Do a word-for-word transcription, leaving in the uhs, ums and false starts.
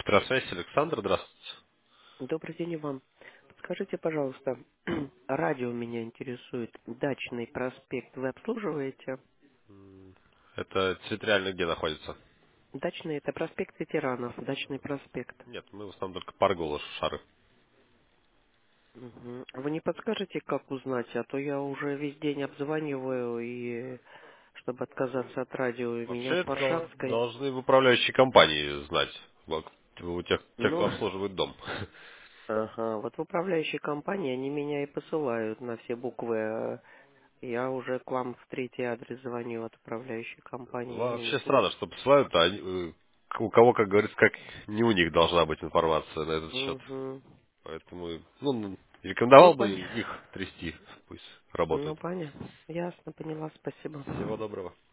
Петросвязь, Александр, здравствуйте. Добрый день и вам. Подскажите, пожалуйста, радио меня интересует. Дачный проспект вы обслуживаете? Это территориально где находится? Дачный — это проспект ветеранов, Дачный проспект. Нет, мы в основном только Паргола, Шары. Мгм. Вы не подскажете, как узнать? А то я уже весь день обзваниваю, и чтобы отказаться от радио, и меня Вообще в это дол- Варшавской. должны в управляющей компании знать. Вот, у тех, тех, Ну, кто обслуживает дом. ага, вот в управляющей компании они меня и посылают на все буквы. а Я уже к вам в третий адрес звоню от управляющей компании. Вообще странно, что посылают, а они, э, у кого, как говорится, как не у них должна быть информация на этот счет. Угу. Поэтому, ну, Ну, рекомендовал бы понятно. их трясти, пусть работают. Ну, понятно. Ясно, поняла, спасибо. Всего доброго.